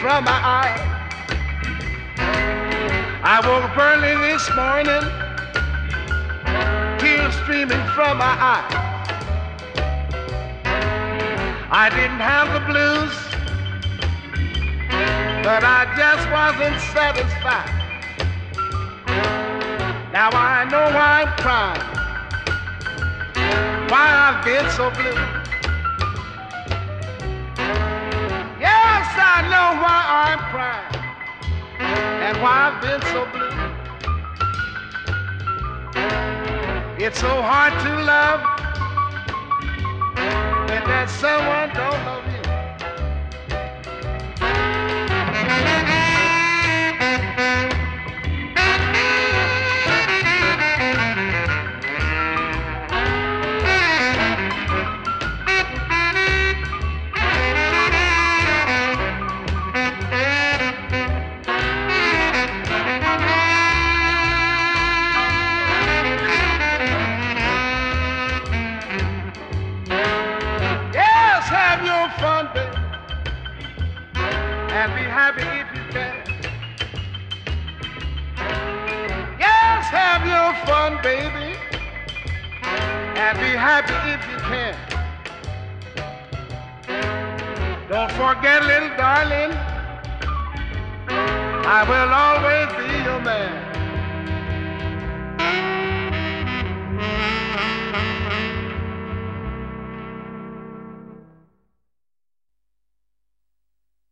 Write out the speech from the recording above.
from my eye. I woke up early this morning, tears streaming from my eye. I didn't have the blues, but I just wasn't satisfied. Now I know why I'm crying, why I've been so blue. Yes, I know why I'm crying and why I've been so blue. It's so hard to love when that someone don't love you. Fun, baby, and be happy if you can. Yes, have your fun, baby, and be happy if you can. Don't forget, little darling, I will always be your man.